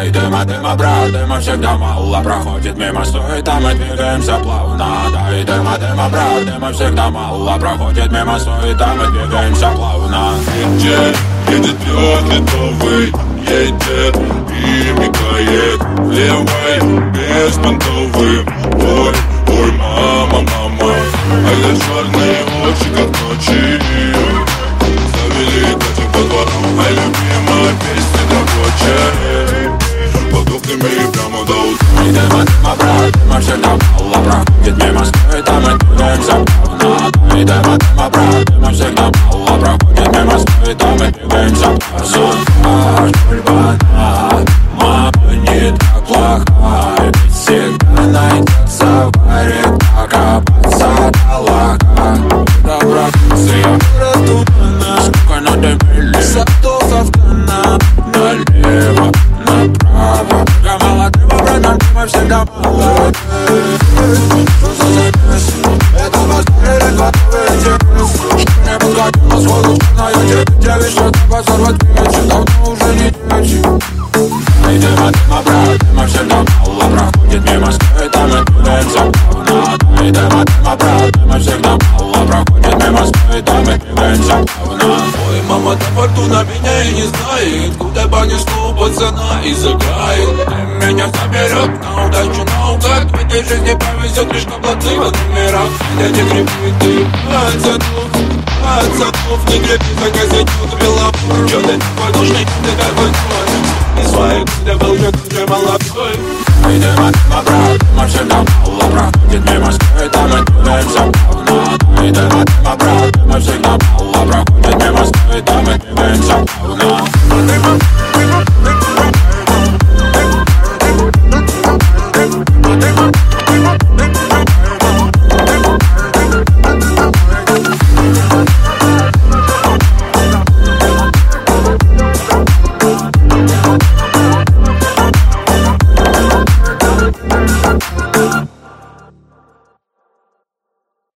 И дыма, брат, дыма всегда мало. Проходит мимо, стоит, а мы двигаемся плавно. Да, и дыма, брат, дыма всегда мало. Проходит мимо, стоит, а мы двигаемся плавно. Едет лед ледовый, едет и мигает в левой беспонтовый. Ой, ой, мама, мама, а я черные очи, как ночи. Завели котик по дворам, а любимая песня рабочая. Под окнами прямо до утра. И дыма, брат, дыма всегда мало. Проходит мимо, стоит, а мы двигаемся плавно. И дыма, брат, дыма всегда мало. Проходит мимо, стоит, а мы двигаемся плавно. Кульбана, мама не так плохая. Ведь всегда найдется варик, покопаться до лака. Доброкусия раздутана, сколько надо садов автона. Налево, направо. Только мало дыма, братан, дыма всегда мало. Что за замес? Это построили готовый интерес. Что не подготовила сходу, что я тебе что-то позорвать вечер. Давно уже не вечер. И дыма, брат, дыма всегда мало. Проходит мимо, стоит, а мы двигаемся плавно. И дыма, брат, дыма всегда мало. Проходит мимо, стоит, а мы двигаемся плавно. Ой, мама, да фортуна меня и не знает. Куда банишь, что пацана и сыграет. Ты меня заберет на удачу наугад. В этой жизни повезет лишь на платных номерах. Эти грибы ты отцов, не греби, закозеть, белобур. Чё ты такой нужный, ты какой твой? И своих